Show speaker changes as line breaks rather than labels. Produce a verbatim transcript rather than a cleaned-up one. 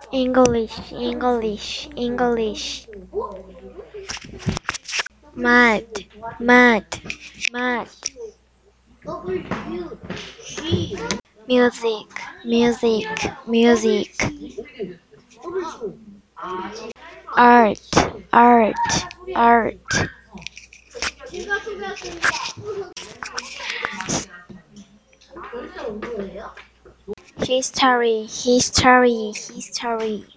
English, English, English. Mad, mad, mad. Music, music, music. Art, art, art. History, history, history.